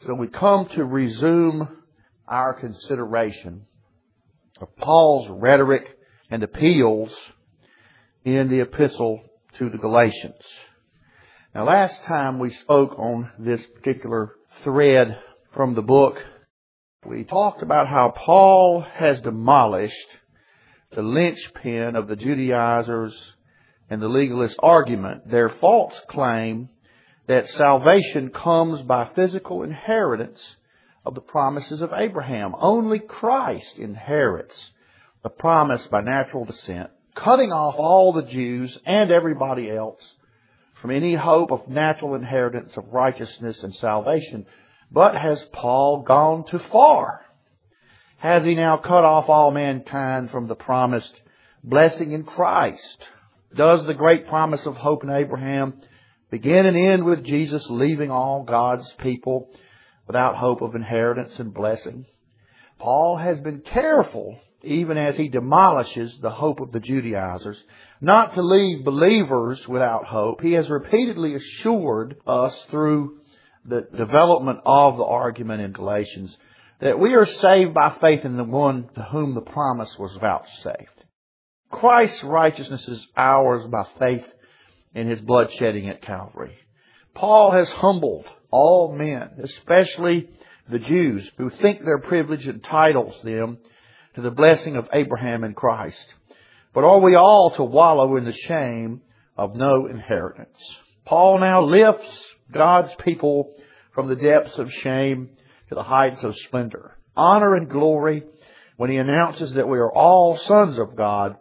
So we come to resume our consideration of Paul's rhetoric and appeals in the epistle to the Galatians. Now, last time we spoke on this particular thread from the book, we talked about how Paul has demolished the linchpin of the Judaizers and the legalist argument, their false claim that salvation comes by physical inheritance of the promises of Abraham. Only Christ inherits the promise by natural descent, cutting off all the Jews and everybody else from any hope of natural inheritance of righteousness and salvation. But has Paul gone too far? Has he now cut off all mankind from the promised blessing in Christ? Does the great promise of hope in Abraham begin and end with Jesus leaving all God's people without hope of inheritance and blessing? Paul has been careful, even as he demolishes the hope of the Judaizers, not to leave believers without hope. He has repeatedly assured us through the development of the argument in Galatians that we are saved by faith in the one to whom the promise was vouchsafed. Christ's righteousness is ours by faith in His blood shedding at Calvary. Paul has humbled all men, especially the Jews, who think their privilege entitles them to the blessing of Abraham in Christ. But are we all to wallow in the shame of no inheritance? Paul now lifts God's people from the depths of shame to the heights of splendor, honor and glory, when he announces that we are all sons of God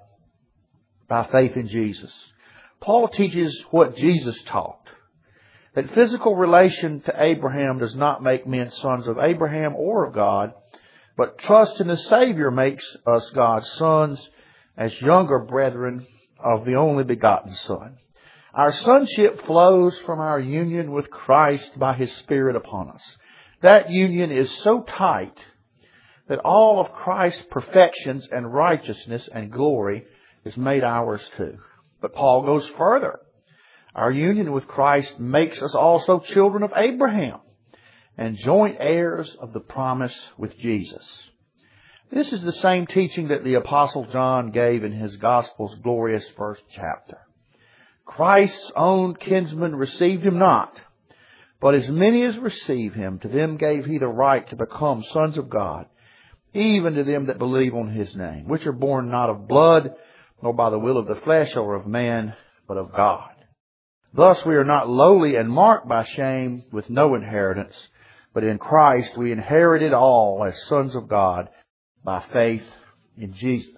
by faith in Jesus. Paul teaches what Jesus taught, that physical relation to Abraham does not make men sons of Abraham or of God, but trust in the Savior makes us God's sons as younger brethren of the only begotten Son. Our sonship flows from our union with Christ by His Spirit upon us. That union is so tight that all of Christ's perfections and righteousness and glory is made ours too. But Paul goes further. Our union with Christ makes us also children of Abraham and joint heirs of the promise with Jesus. This is the same teaching that the Apostle John gave in his Gospel's glorious first chapter. Christ's own kinsmen received Him not, but as many as receive Him, to them gave He the right to become sons of God, even to them that believe on His name, which are born not of blood, nor by the will of the flesh or of man, but of God. Thus we are not lowly and marked by shame with no inheritance, but in Christ we inherited all as sons of God by faith in Jesus.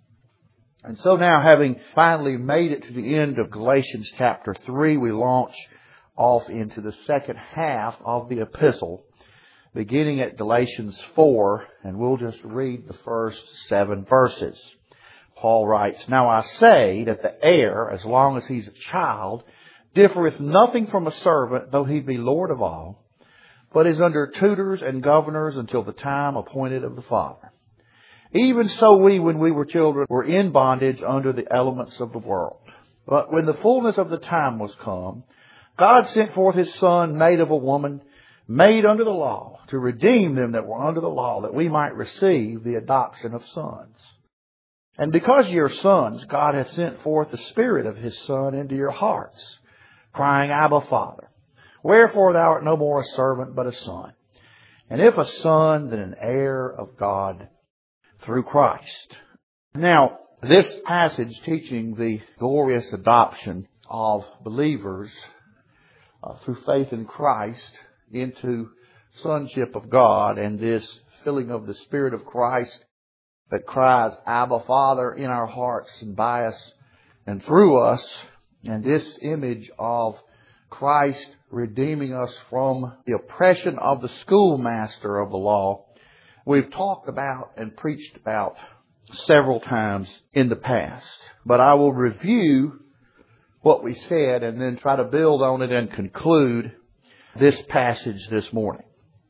And so now, having finally made it to the end of Galatians chapter 3, we launch off into the second half of the epistle, beginning at Galatians 4, and we'll just read the first 7 verses. Paul writes, "Now I say that the heir, as long as he's a child, differeth nothing from a servant, though he be Lord of all, but is under tutors and governors until the time appointed of the Father. Even so we, when we were children, were in bondage under the elements of the world. But when the fullness of the time was come, God sent forth His Son, made of a woman, made under the law, to redeem them that were under the law, that we might receive the adoption of sons. And because ye are sons, God hath sent forth the Spirit of His Son into your hearts, crying, Abba, Father. Wherefore thou art no more a servant, but a son. And if a son, then an heir of God through Christ." Now, this passage teaching the glorious adoption of believers through faith in Christ into sonship of God, and this filling of the Spirit of Christ that cries, Abba, Father, in our hearts and by us and through us, and this image of Christ redeeming us from the oppression of the schoolmaster of the law, we've talked about and preached about several times in the past. But I will review what we said and then try to build on it and conclude this passage this morning.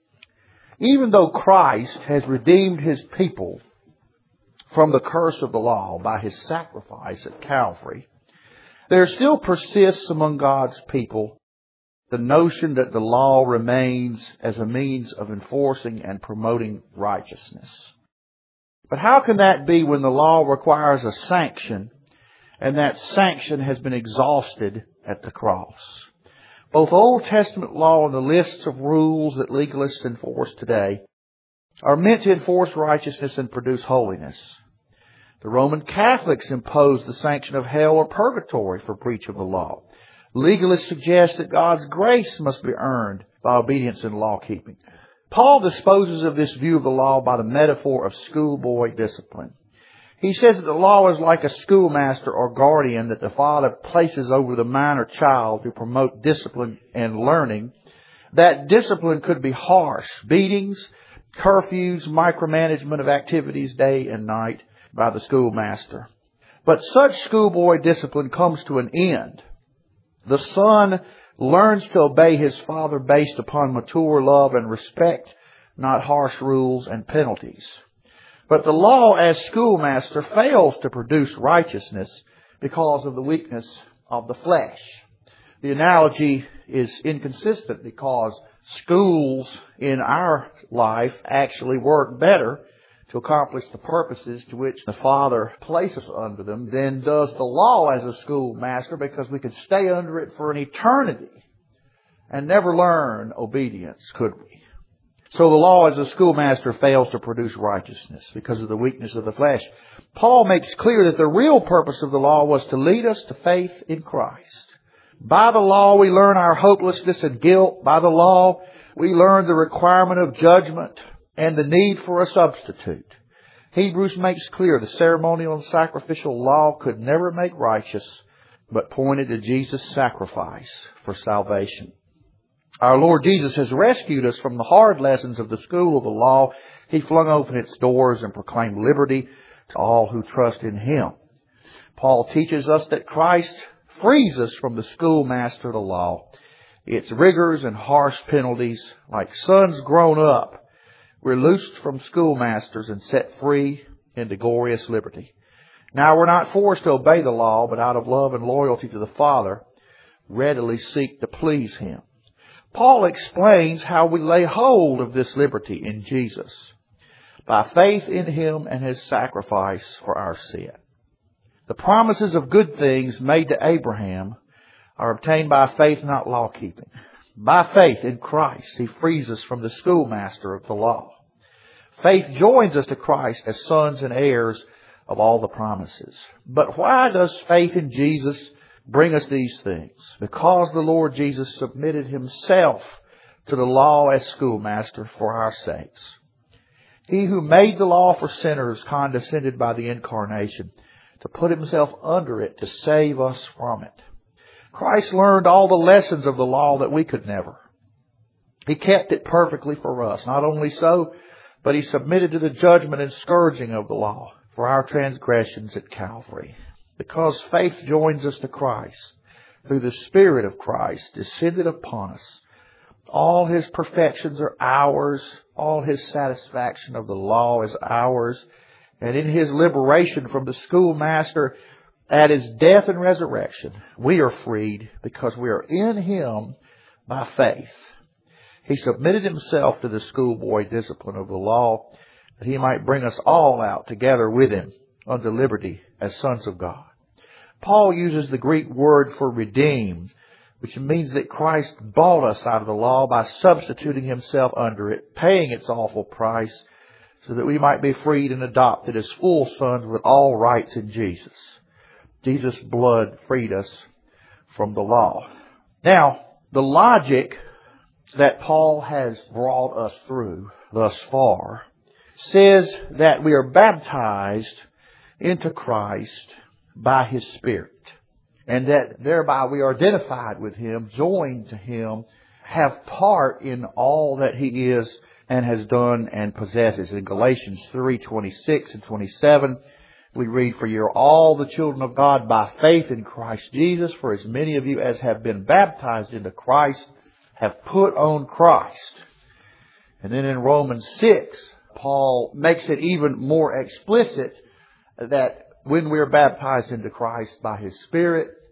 Even though Christ has redeemed His people from the curse of the law by His sacrifice at Calvary, there still persists among God's people the notion that the law remains as a means of enforcing and promoting righteousness. But how can that be when the law requires a sanction, and that sanction has been exhausted at the cross? Both Old Testament law and the lists of rules that legalists enforce today are meant to enforce righteousness and produce holiness. The Roman Catholics imposed the sanction of hell or purgatory for breach of the law. Legalists suggest that God's grace must be earned by obedience and law-keeping. Paul disposes of this view of the law by the metaphor of schoolboy discipline. He says that the law is like a schoolmaster or guardian that the father places over the minor child to promote discipline and learning. That discipline could be harsh, beatings, curfews, micromanagement of activities day and night by the schoolmaster. But such schoolboy discipline comes to an end. The son learns to obey his father based upon mature love and respect, not harsh rules and penalties. But the law as schoolmaster fails to produce righteousness because of the weakness of the flesh. The analogy is inconsistent because schools in our life actually work better to accomplish the purposes to which the Father places under them than does the law as a schoolmaster, because we could stay under it for an eternity and never learn obedience, could we? So the law as a schoolmaster fails to produce righteousness because of the weakness of the flesh. Paul makes clear that the real purpose of the law was to lead us to faith in Christ. By the law we learn our hopelessness and guilt. By the law we learn the requirement of judgment and the need for a substitute. Hebrews makes clear the ceremonial and sacrificial law could never make righteous, but pointed to Jesus' sacrifice for salvation. Our Lord Jesus has rescued us from the hard lessons of the school of the law. He flung open its doors and proclaimed liberty to all who trust in Him. Paul teaches us that Christ frees us from the schoolmaster of the law, its rigors and harsh penalties. Like sons grown up, we're loosed from schoolmasters and set free into glorious liberty. Now we're not forced to obey the law, but out of love and loyalty to the Father, readily seek to please Him. Paul explains how we lay hold of this liberty in Jesus, by faith in Him and His sacrifice for our sin. The promises of good things made to Abraham are obtained by faith, not law-keeping. By faith in Christ, He frees us from the schoolmaster of the law. Faith joins us to Christ as sons and heirs of all the promises. But why does faith in Jesus bring us these things? Because the Lord Jesus submitted Himself to the law as schoolmaster for our sakes. He who made the law for sinners condescended by the incarnation to put Himself under it to save us from it. Christ learned all the lessons of the law that we could never. He kept it perfectly for us. Not only so, but He submitted to the judgment and scourging of the law for our transgressions at Calvary. Because faith joins us to Christ, through the Spirit of Christ descended upon us, all His perfections are ours, all His satisfaction of the law is ours, and in His liberation from the schoolmaster at His death and resurrection, we are freed because we are in Him by faith. He submitted Himself to the schoolboy discipline of the law that He might bring us all out together with Him unto liberty as sons of God. Paul uses the Greek word for redeem, which means that Christ bought us out of the law by substituting Himself under it, paying its awful price, so that we might be freed and adopted as full sons with all rights in Jesus. Jesus' blood freed us from the law. Now, the logic that Paul has brought us through thus far says that we are baptized into Christ by His Spirit, and that thereby we are identified with Him, joined to Him, have part in all that He is and has done and possesses. In Galatians 3:26 and 27, we read, "For you are all the children of God by faith in Christ Jesus. For as many of you as have been baptized into Christ have put on Christ." And then in Romans 6, Paul makes it even more explicit that when we are baptized into Christ by His Spirit,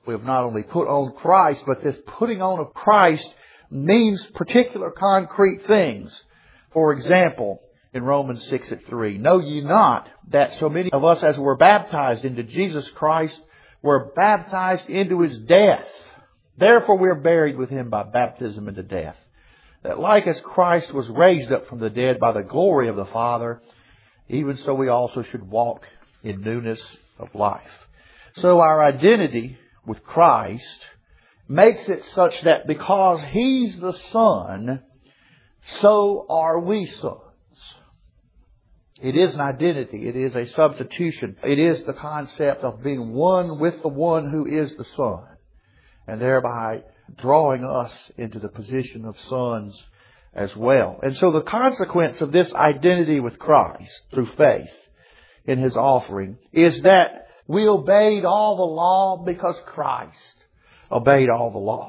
We have not only put on Christ, but this putting on of Christ means particular concrete things. For example, in Romans 6:3, know ye not that so many of us as were baptized into Jesus Christ were baptized into His death. Therefore we are buried with Him by baptism into death, that like as Christ was raised up from the dead by the glory of the Father, even so we also should walk in newness of life. So our identity with Christ makes it such that because He's the Son, so are we sons. It is an identity. It is a substitution. It is the concept of being one with the one who is the Son, and thereby drawing us into the position of sons as well. And so the consequence of this identity with Christ through faith in His offering is that we obeyed all the law because Christ obeyed all the law.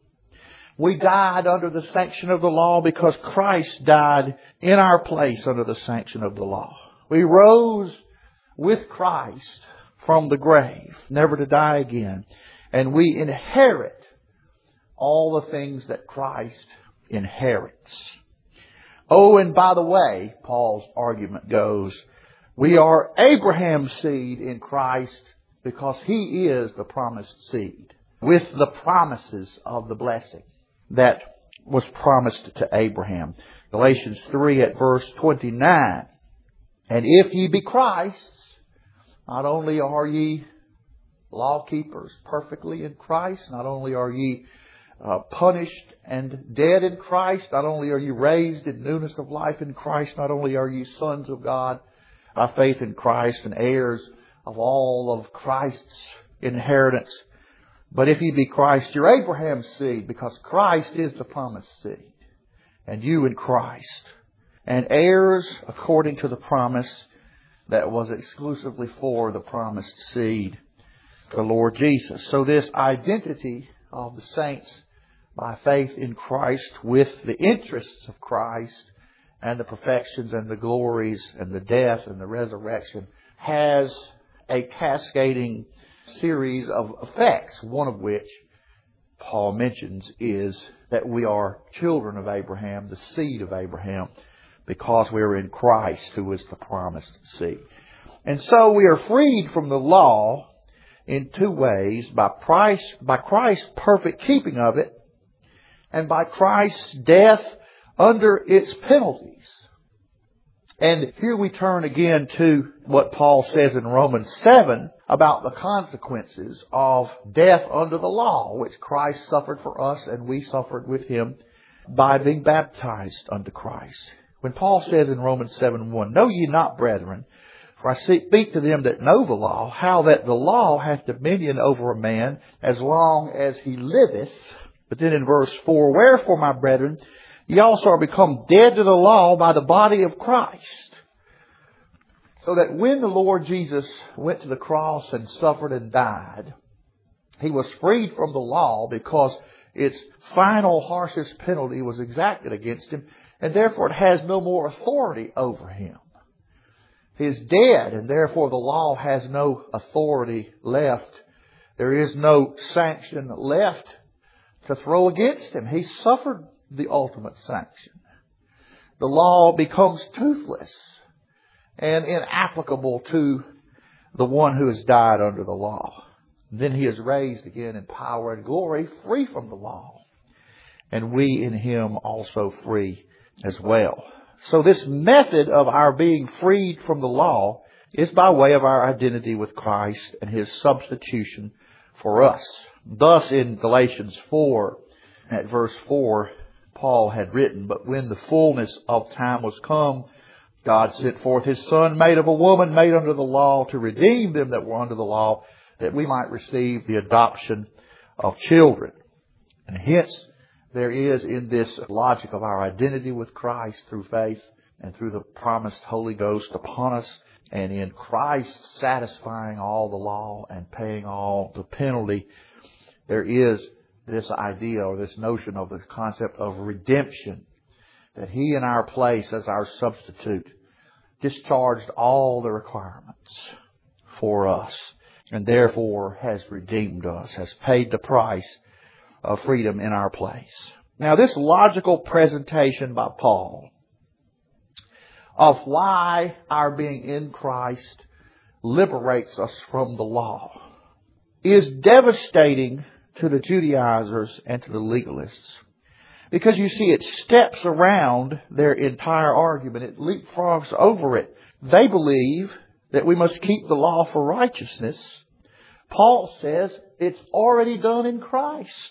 We died under the sanction of the law because Christ died in our place under the sanction of the law. We rose with Christ from the grave, never to die again. And we inherit all the things that Christ inherits. Oh, and by the way, Paul's argument goes, we are Abraham's seed in Christ because he is the promised seed, with the promises of the blessing that was promised to Abraham. Galatians 3 at verse 29. And if ye be Christ's, not only are ye law keepers perfectly in Christ, not only are ye punished and dead in Christ, not only are you raised in newness of life in Christ, not only are you sons of God by faith in Christ and heirs of all of Christ's inheritance, but if ye be Christ, you're Abraham's seed, because Christ is the promised seed, and you in Christ, and heirs according to the promise that was exclusively for the promised seed, the Lord Jesus. So this identity of the saints by faith in Christ with the interests of Christ and the perfections and the glories and the death and the resurrection has a cascading series of effects, one of which Paul mentions is that we are children of Abraham, the seed of Abraham, because we are in Christ, who is the promised seed. And so we are freed from the law in two ways, by Christ's perfect keeping of it, and by Christ's death under its penalties. And here we turn again to what Paul says in Romans 7 about the consequences of death under the law, which Christ suffered for us and we suffered with Him by being baptized unto Christ. When Paul says in Romans 7:1, know ye not, brethren, for I speak to them that know the law, how that the law hath dominion over a man as long as he liveth. But then in verse 4, wherefore, my brethren, ye also are become dead to the law by the body of Christ. So that when the Lord Jesus went to the cross and suffered and died, He was freed from the law because its final harshest penalty was exacted against Him, and therefore it has no more authority over Him. He is dead, and therefore the law has no authority left. There is no sanction left to throw against Him. He suffered the ultimate sanction. The law becomes toothless and inapplicable to the one who has died under the law. And then He is raised again in power and glory, free from the law. And we in Him also free as well. So this method of our being freed from the law is by way of our identity with Christ and His substitution for us. Thus in Galatians 4, at verse 4, Paul had written, but when the fullness of time was come, God sent forth His Son, made of a woman, made under the law, to redeem them that were under the law, that we might receive the adoption of children. And hence, there is in this logic of our identity with Christ through faith and through the promised Holy Ghost upon us, and in Christ satisfying all the law and paying all the penalty, there is this idea or this notion of the concept of redemption, that He in our place as our substitute discharged all the requirements for us. and therefore has redeemed us, has paid the price of freedom in our place. Now, this logical presentation by Paul of why our being in Christ liberates us from the law is devastating to the Judaizers and to the legalists. Because you see, it steps around their entire argument. It leapfrogs over it. They believe that we must keep the law for righteousness. Paul says it's already done in Christ.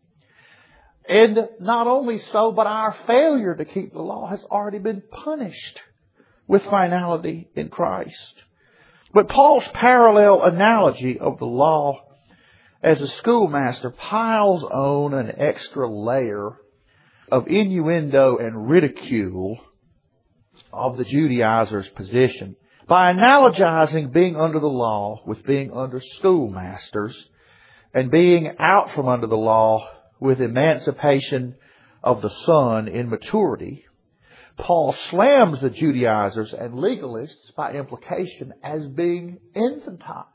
And not only so, but our failure to keep the law has already been punished with finality in Christ. But Paul's parallel analogy of the law as a schoolmaster piles on an extra layer of innuendo and ridicule of the Judaizers' position by analogizing being under the law with being under schoolmasters and being out from under the law with emancipation of the son in maturity. Paul slams the Judaizers and legalists by implication as being infantile,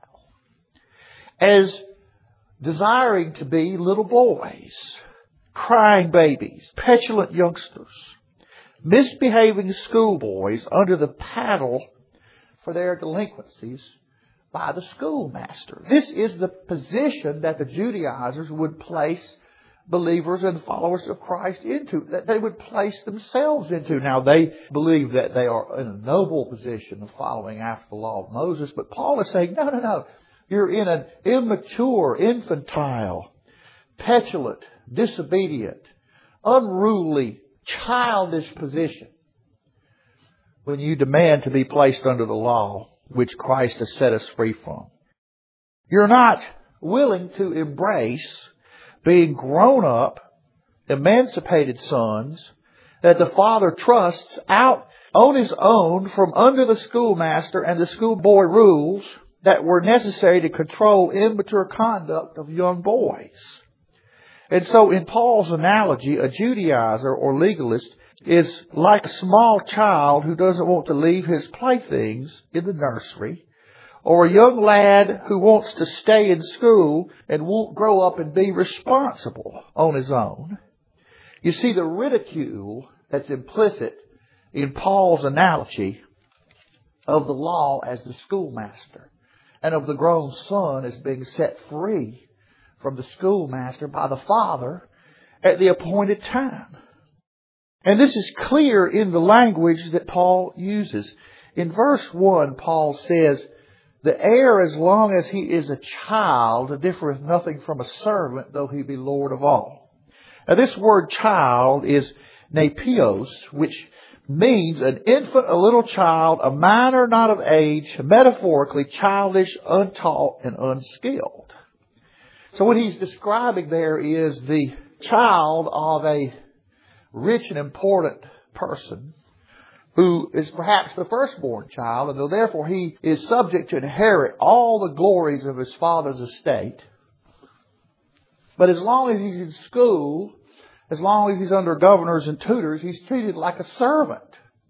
as desiring to be little boys, crying babies, petulant youngsters, misbehaving schoolboys under the paddle for their delinquencies by the schoolmaster. This is the position that the Judaizers would place believers and followers of Christ into, that they would place themselves into. Now, they believe that they are in a noble position of following after the law of Moses, but Paul is saying, no. You're in an immature, infantile, petulant, disobedient, unruly, childish position when you demand to be placed under the law which Christ has set us free from. You're not willing to embrace being grown up, emancipated sons that the Father trusts out on His own from under the schoolmaster and the schoolboy rules that were necessary to control immature conduct of young boys. And so in Paul's analogy, a Judaizer or legalist is like a small child who doesn't want to leave his playthings in the nursery, or a young lad who wants to stay in school and won't grow up and be responsible on his own. You see, the ridicule that's implicit in Paul's analogy of the law as the schoolmaster and of the grown son as being set free from the schoolmaster by the Father at the appointed time. And this is clear in the language that Paul uses. In verse 1, Paul says, "The heir, as long as he is a child, differeth nothing from a servant, though he be Lord of all." Now, this word child is nepios, which means an infant, a little child, a minor not of age, metaphorically childish, untaught, and unskilled. So what he's describing there is the child of a rich and important person who is perhaps the firstborn child, and though therefore he is subject to inherit all the glories of his father's estate. But as long as he's in school, as long as he's under governors and tutors, he's treated like a servant.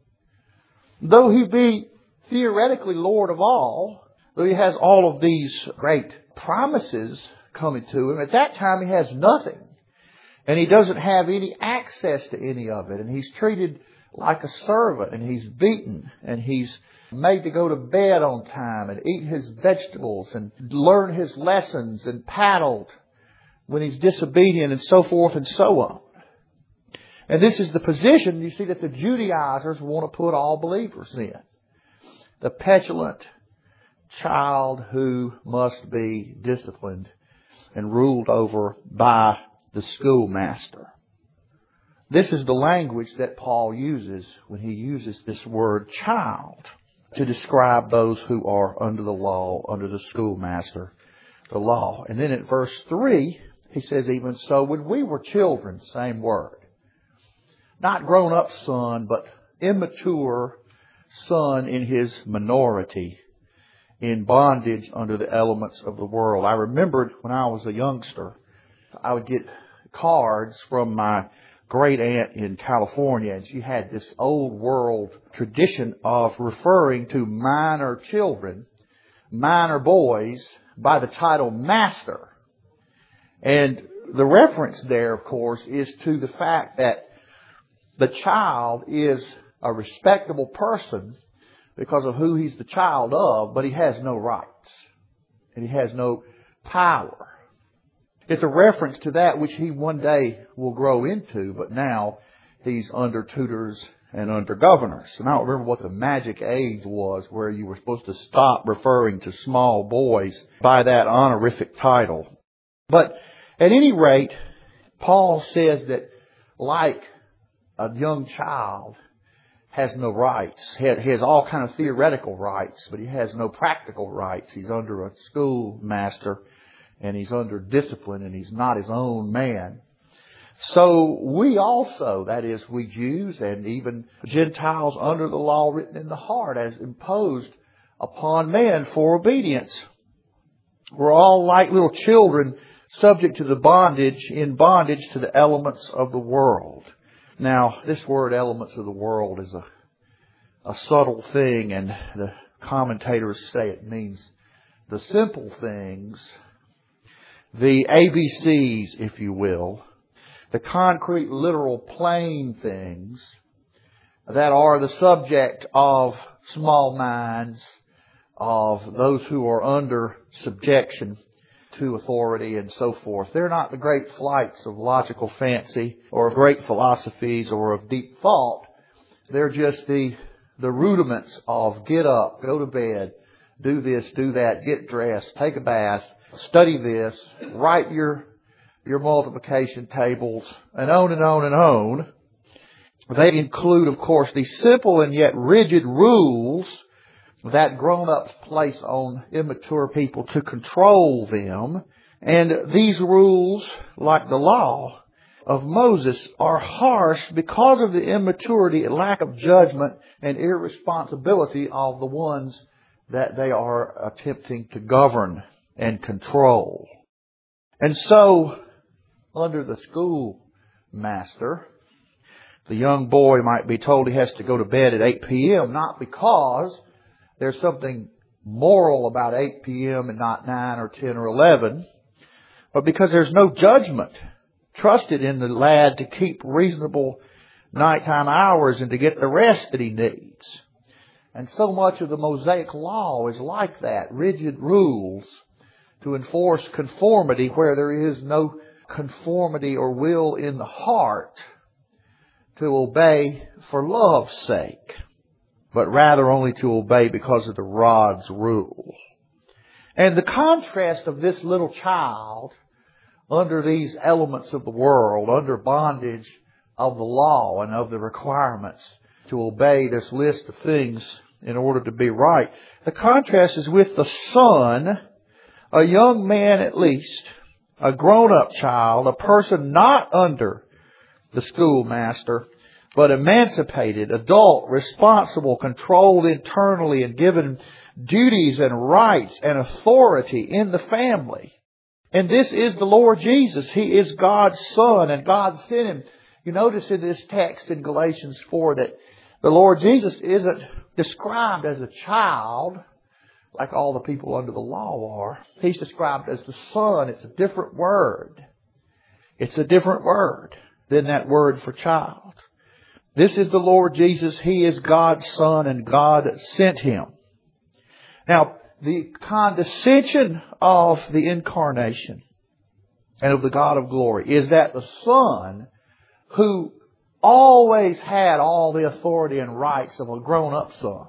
Though he be theoretically Lord of all, though he has all of these great promises coming to him, at that time he has nothing. And he doesn't have any access to any of it. And he's treated like a servant, and he's beaten, and he's made to go to bed on time and eat his vegetables and learn his lessons and paddled when he's disobedient and so forth and so on. And this is the position, you see, that the Judaizers want to put all believers in. The petulant child who must be disciplined and ruled over by the schoolmaster. This is the language that Paul uses when he uses this word child to describe those who are under the law, under the schoolmaster, the law. And then at verse 3, he says, "Even so, when we were children," same word. Not grown up son, but immature son in his minority, in bondage under the elements of the world. I remembered when I was a youngster, I would get cards from my great aunt in California, and she had this old world tradition of referring to minor children, minor boys, by the title Master. And the reference there, of course, is to the fact that the child is a respectable person because of who he's the child of, but he has no rights. And he has no power. It's a reference to that which he one day will grow into, but now he's under tutors and under governors. And I don't remember what the magic age was where you were supposed to stop referring to small boys by that honorific title. But at any rate, Paul says that like a young child has no rights. He has all kind of theoretical rights, but he has no practical rights. He's under a schoolmaster and he's under discipline and he's not his own man. So we also, that is, we Jews and even Gentiles under the law written in the heart as imposed upon men for obedience. We're all like little children subject to in bondage to the elements of the world. Now, this word elements of the world is a subtle thing, and the commentators say it means the simple things, the ABCs, if you will, the concrete, literal, plain things that are the subject of small minds, of those who are under subjection to authority and so forth. They're not the great flights of logical fancy or of great philosophies or of deep thought. They're just the rudiments of get up, go to bed, do this, do that, get dressed, take a bath, study this, write your multiplication tables, and on and on and on. They include, of course, these simple and yet rigid rules that grown-ups place on immature people to control them. And these rules, like the law of Moses, are harsh because of the immaturity and lack of judgment and irresponsibility of the ones that they are attempting to govern and control. And so, under the schoolmaster, the young boy might be told he has to go to bed at 8 p.m., not because there's something moral about 8 p.m. and not 9 or 10 or 11, but because there's no judgment trusted in the lad to keep reasonable nighttime hours and to get the rest that he needs. And so much of the Mosaic law is like that, rigid rules to enforce conformity where there is no conformity or will in the heart to obey for love's sake, but rather only to obey because of the rod's rule. And the contrast of this little child under these elements of the world, under bondage of the law and of the requirements to obey this list of things in order to be right, the contrast is with the son, a young man at least, a grown-up child, a person not under the schoolmaster, but emancipated, adult, responsible, controlled internally, and given duties and rights and authority in the family. And this is the Lord Jesus. He is God's Son, and God sent Him. You notice in this text in Galatians 4 that the Lord Jesus isn't described as a child like all the people under the law are. He's described as the Son. It's a different word. It's a different word than that word for child. This is the Lord Jesus. He is God's Son, and God sent Him. Now, the condescension of the incarnation and of the God of glory is that the Son, who always had all the authority and rights of a grown-up son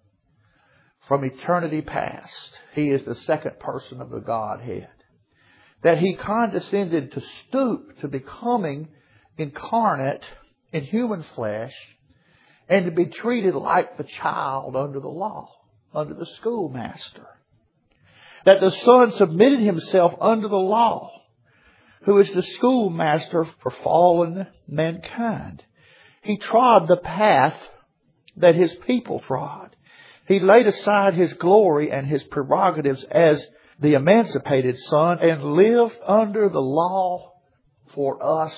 from eternity past, He is the second person of the Godhead, that He condescended to stoop to becoming incarnate in human flesh and to be treated like the child under the law, under the schoolmaster. That the Son submitted Himself under the law, who is the schoolmaster for fallen mankind. He trod the path that His people trod. He laid aside His glory and His prerogatives as the emancipated Son and lived under the law for us,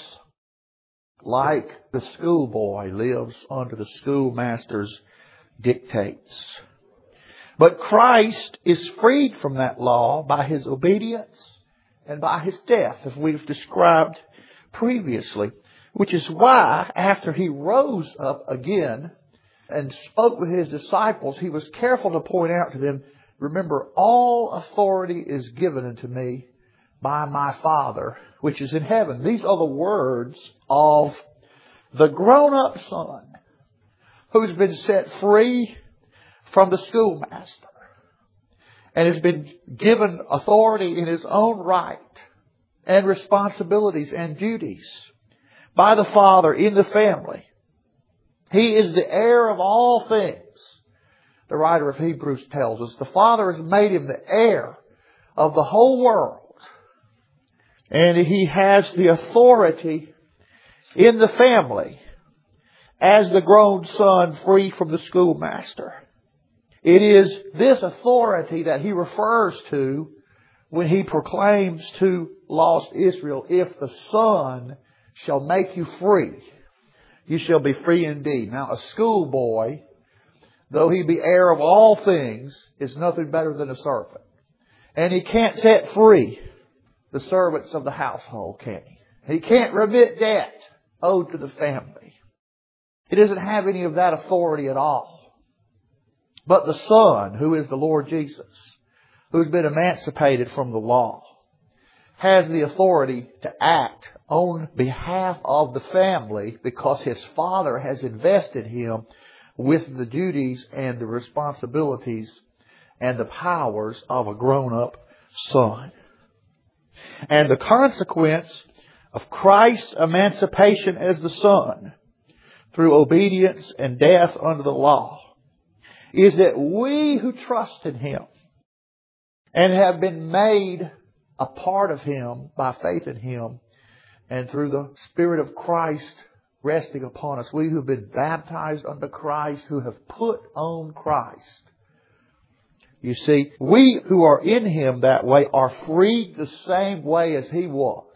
like the schoolboy lives under the schoolmaster's dictates. But Christ is freed from that law by His obedience and by His death, as we've described previously. Which is why, after He rose up again and spoke with His disciples, He was careful to point out to them, remember, all authority is given unto me by my Father, which is in heaven. These are the words of the grown-up son who's been set free from the schoolmaster and has been given authority in his own right and responsibilities and duties by the Father in the family. He is the heir of all things. The writer of Hebrews tells us the Father has made Him the heir of the whole world. And He has the authority in the family as the grown son free from the schoolmaster. It is this authority that He refers to when He proclaims to lost Israel, if the Son shall make you free, you shall be free indeed. Now a schoolboy, though he be heir of all things, is nothing better than a servant. And he can't set free the servants of the household, can he? He can't remit debt owed to the family. He doesn't have any of that authority at all. But the Son, who is the Lord Jesus, who's been emancipated from the law, has the authority to act on behalf of the family because His Father has invested Him with the duties and the responsibilities and the powers of a grown-up son. And the consequence of Christ's emancipation as the Son through obedience and death under the law is that we who trust in Him and have been made a part of Him by faith in Him and through the Spirit of Christ resting upon us, we who have been baptized unto Christ, who have put on Christ. You see, we who are in Him that way are freed the same way as He was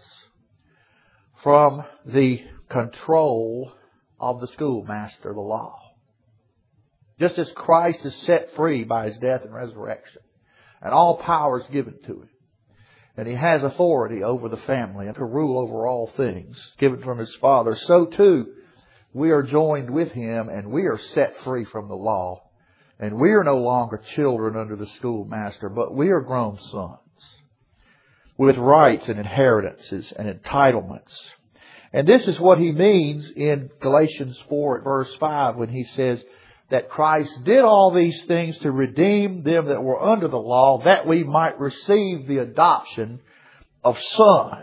from the control of the schoolmaster, the law. Just as Christ is set free by His death and resurrection, and all power is given to Him, and He has authority over the family and to rule over all things given from His Father, so too we are joined with Him and we are set free from the law. And we are no longer children under the schoolmaster, but we are grown sons with rights and inheritances and entitlements. And this is what he means in Galatians 4 at verse 5 when he says that Christ did all these things to redeem them that were under the law, that we might receive the adoption of sons.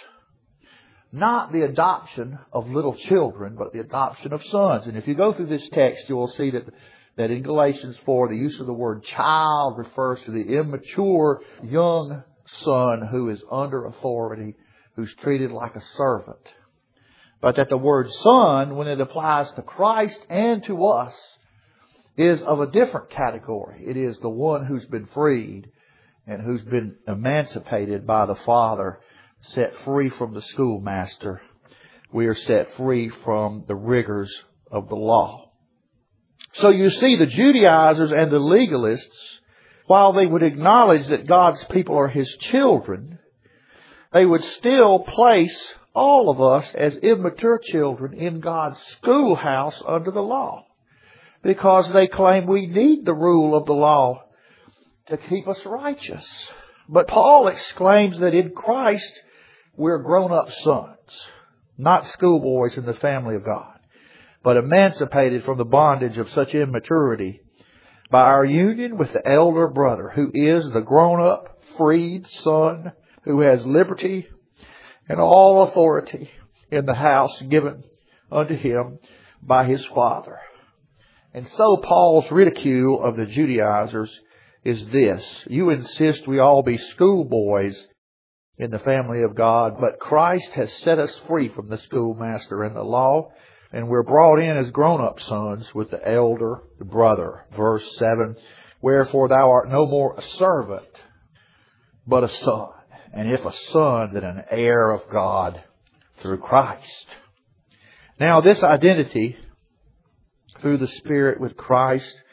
Not the adoption of little children, but the adoption of sons. And if you go through this text, you will see that in Galatians 4, the use of the word child refers to the immature young son who is under authority, who's treated like a servant. But that the word son, when it applies to Christ and to us, is of a different category. It is the one who's been freed and who's been emancipated by the Father, set free from the schoolmaster. We are set free from the rigors of the law. So you see, the Judaizers and the legalists, while they would acknowledge that God's people are His children, they would still place all of us as immature children in God's schoolhouse under the law, because they claim we need the rule of the law to keep us righteous. But Paul exclaims that in Christ we're grown-up sons, not schoolboys in the family of God, but emancipated from the bondage of such immaturity by our union with the elder brother, who is the grown-up, freed son, who has liberty and all authority in the house given unto him by his Father. And so Paul's ridicule of the Judaizers is this: you insist we all be schoolboys in the family of God, but Christ has set us free from the schoolmaster and the law, and we're brought in as grown-up sons with the elder brother. Verse 7, wherefore thou art no more a servant, but a son. And if a son, then an heir of God through Christ. Now this identity through the Spirit with Christ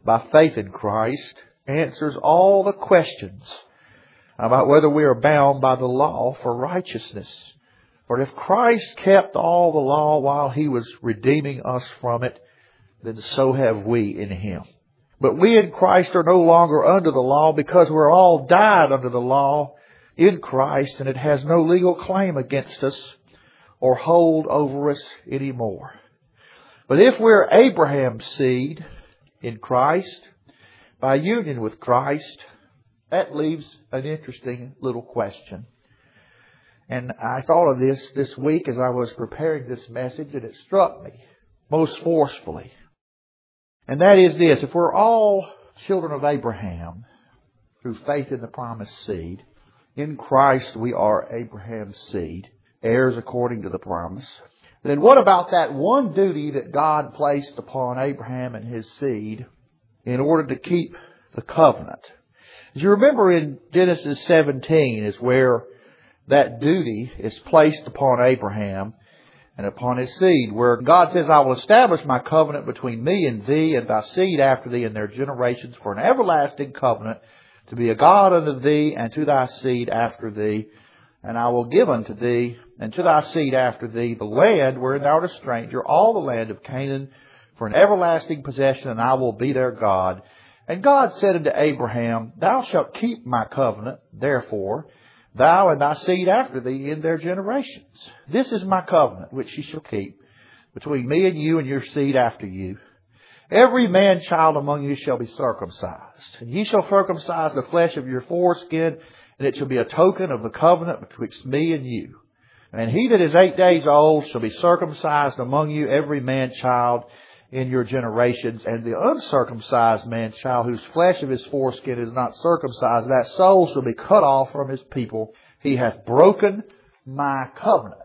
by faith in Christ answers all the questions about whether we are bound by the law for righteousness. For if Christ kept all the law while He was redeeming us from it, then so have we in Him. But we in Christ are no longer under the law, because we're all died under the law in Christ, and it has no legal claim against us or hold over us anymore. But if we're Abraham's seed in Christ, by union with Christ, that leaves an interesting little question. And I thought of this week as I was preparing this message, and it struck me most forcefully. And that is this: if we're all children of Abraham through faith in the promised seed, in Christ we are Abraham's seed, heirs according to the promise, then what about that one duty that God placed upon Abraham and his seed in order to keep the covenant? As you remember, in Genesis 17 is where that duty is placed upon Abraham and upon his seed, where God says, I will establish my covenant between me and thee and thy seed after thee and their generations for an everlasting covenant, to be a God unto thee and to thy seed after thee. And I will give unto thee and to thy seed after thee the land wherein thou art a stranger, all the land of Canaan, for an everlasting possession, and I will be their God. And God said unto Abraham, Thou shalt keep my covenant, therefore, thou and thy seed after thee in their generations. This is my covenant which ye shall keep between me and you and your seed after you. Every man child among you shall be circumcised, and ye shall circumcise the flesh of your foreskin, and it shall be a token of the covenant betwixt me and you. And he that is 8 days old shall be circumcised among you, every man child in your generations, and the uncircumcised man child, whose flesh of his foreskin is not circumcised, that soul shall be cut off from his people. He hath broken my covenant.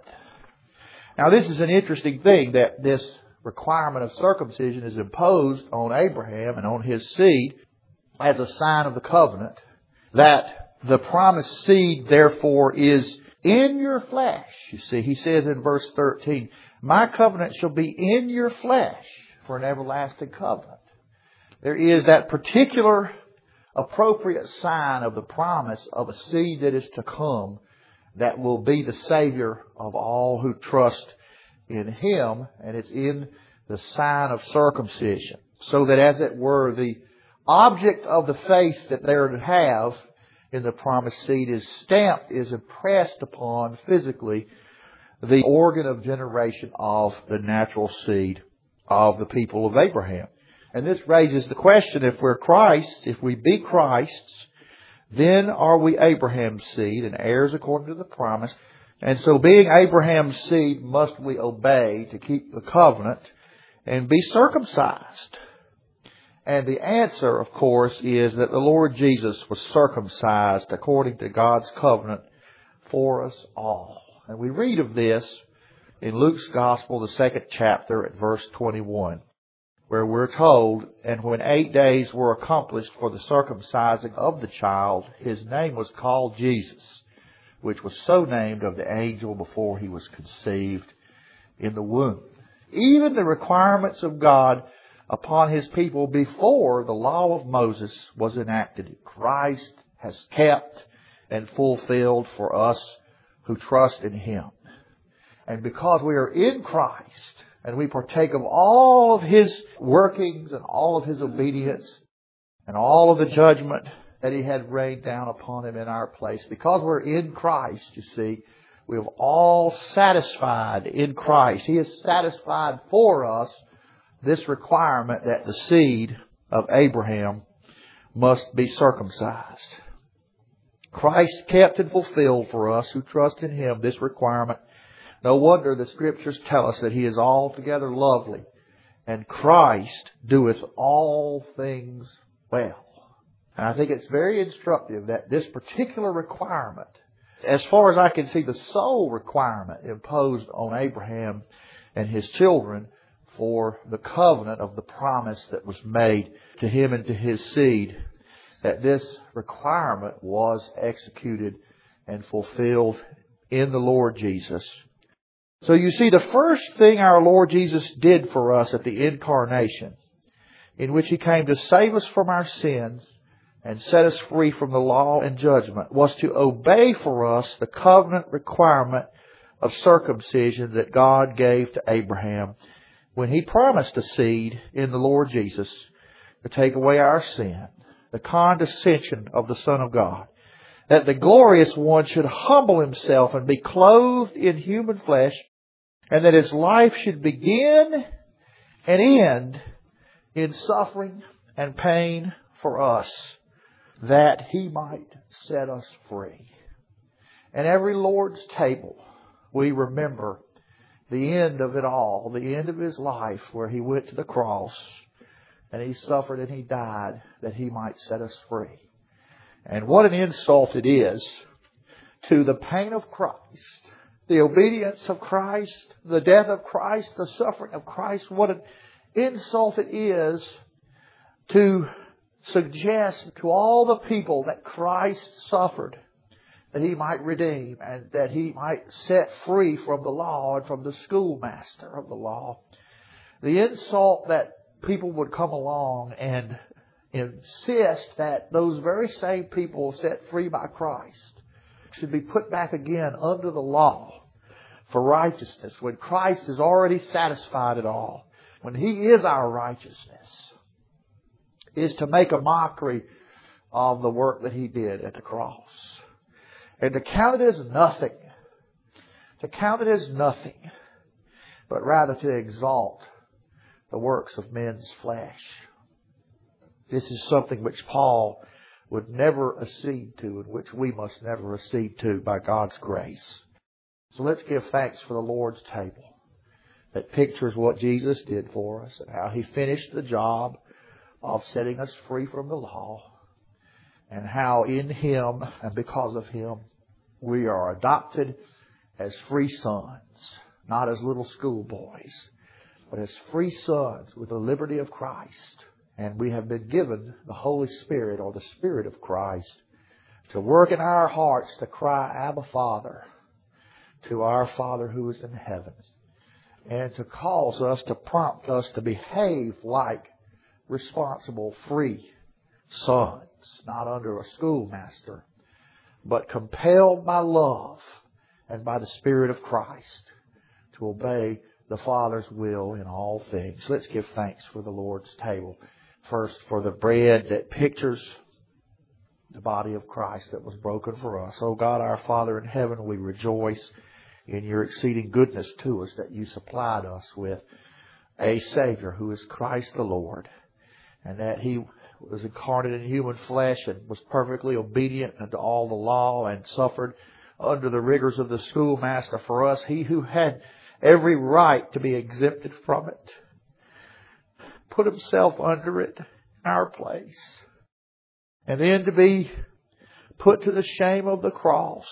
Now this is an interesting thing, that this requirement of circumcision is imposed on Abraham and on his seed as a sign of the covenant, that the promised seed therefore is in your flesh. You see, he says in verse 13, my covenant shall be in your flesh for an everlasting covenant. There is that particular appropriate sign of the promise of a seed that is to come, that will be the Savior of all who trust in Him, and it's in the sign of circumcision. So that, as it were, the object of the faith that they're to have in the promised seed is stamped, is impressed upon physically the organ of generation of the natural seed of the people of Abraham. And this raises the question, if we're Christ, if we be Christ's, then are we Abraham's seed and heirs according to the promise? And so, being Abraham's seed, must we obey to keep the covenant and be circumcised? And the answer, of course, is that the Lord Jesus was circumcised according to God's covenant for us all. And we read of this in Luke's Gospel, the 2nd chapter, at verse 21, where we're told, and when 8 days were accomplished for the circumcising of the child, his name was called Jesus, which was so named of the angel before he was conceived in the womb. Even the requirements of God upon His people before the law of Moses was enacted, Christ has kept and fulfilled for us who trust in Him. And because we are in Christ and we partake of all of His workings and all of His obedience and all of the judgment that He had rained down upon Him in our place, because we're in Christ, you see, we have all satisfied in Christ. He has satisfied for us this requirement that the seed of Abraham must be circumcised. Christ kept and fulfilled for us who trust in Him this requirement. No wonder the Scriptures tell us that He is altogether lovely, and Christ doeth all things well. And I think it's very instructive that this particular requirement, as far as I can see, the sole requirement imposed on Abraham and his children for the covenant of the promise that was made to him and to his seed, that this requirement was executed and fulfilled in the Lord Jesus. So you see, the first thing our Lord Jesus did for us at the incarnation in which He came to save us from our sins and set us free from the law and judgment, was to obey for us the covenant requirement of circumcision that God gave to Abraham when He promised a seed in the Lord Jesus to take away our sin, the condescension of the Son of God, that the glorious One should humble Himself and be clothed in human flesh, and that His life should begin and end in suffering and pain for us, that He might set us free. And every Lord's table, we remember the end of it all, the end of His life, where He went to the cross and He suffered and He died that He might set us free. And what an insult it is to the pain of Christ, the obedience of Christ, the death of Christ, the suffering of Christ. What an insult it is to suggest to all the people that Christ suffered, that He might redeem and that He might set free from the law and from the schoolmaster of the law. The insult that people would come along and insist that those very same people set free by Christ should be put back again under the law for righteousness, when Christ has already satisfied it all, when He is our righteousness, is to make a mockery of the work that He did at the cross. And to count it as nothing. To count it as nothing. But rather to exalt the works of men's flesh. This is something which Paul would never accede to, and which we must never accede to by God's grace. So let's give thanks for the Lord's table that pictures what Jesus did for us and how He finished the job of setting us free from the law, and how in Him and because of Him we are adopted as free sons, not as little schoolboys, but as free sons with the liberty of Christ. And we have been given the Holy Spirit, or the Spirit of Christ, to work in our hearts to cry, Abba, Father, to our Father who is in heaven, and to cause us, to prompt us to behave like responsible, free sons, not under a schoolmaster, but compelled by love and by the Spirit of Christ to obey the Father's will in all things. Let's give thanks for the Lord's table. First, for the bread that pictures the body of Christ that was broken for us. Oh God, our Father in heaven, we rejoice in Your exceeding goodness to us, that You supplied us with a Savior who is Christ the Lord, and that He was incarnate in human flesh and was perfectly obedient unto all the law and suffered under the rigors of the schoolmaster for us. He who had every right to be exempted from it put Himself under it in our place, and then to be put to the shame of the cross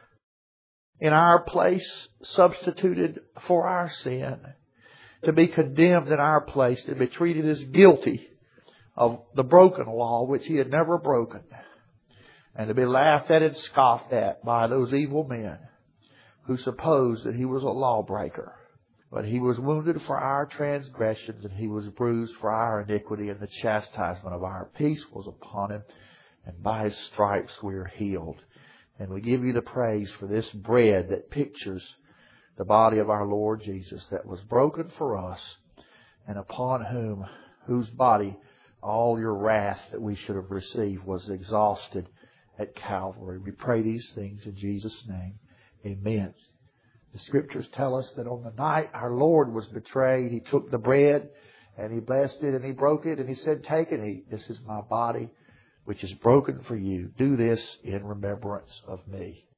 in our place, substituted for our sin, to be condemned in our place, to be treated as guilty of the broken law which He had never broken, and to be laughed at and scoffed at by those evil men who supposed that He was a lawbreaker. But He was wounded for our transgressions, and He was bruised for our iniquity, and the chastisement of our peace was upon Him, and by His stripes we are healed. And we give You the praise for this bread that pictures the body of our Lord Jesus, that was broken for us, and upon whose body all Your wrath that we should have received was exhausted at Calvary. We pray these things in Jesus' name. Amen. The Scriptures tell us that on the night our Lord was betrayed, He took the bread and He blessed it and He broke it and He said, "Take and eat. This is My body, which is broken for you. Do this in remembrance of Me."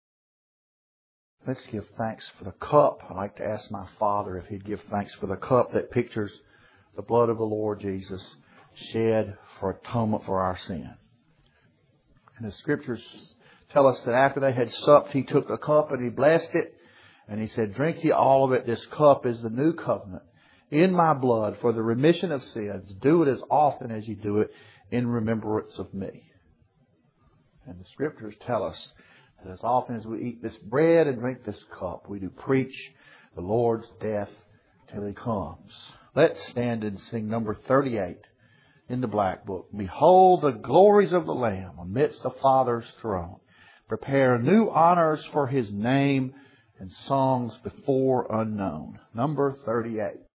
Let's give thanks for the cup. I'd like to ask my Father if He'd give thanks for the cup that pictures the blood of the Lord Jesus shed for atonement for our sin. And the Scriptures tell us that after they had supped, He took the cup and He blessed it. And He said, "Drink ye all of it. This cup is the new covenant in My blood for the remission of sins. Do it as often as you do it in remembrance of Me." And the Scriptures tell us that as often as we eat this bread and drink this cup, we do preach the Lord's death till He comes. Let's stand and sing number 38. in the black book. Behold the glories of the Lamb amidst the Father's throne. Prepare new honors for His name and songs before unknown. Number 38.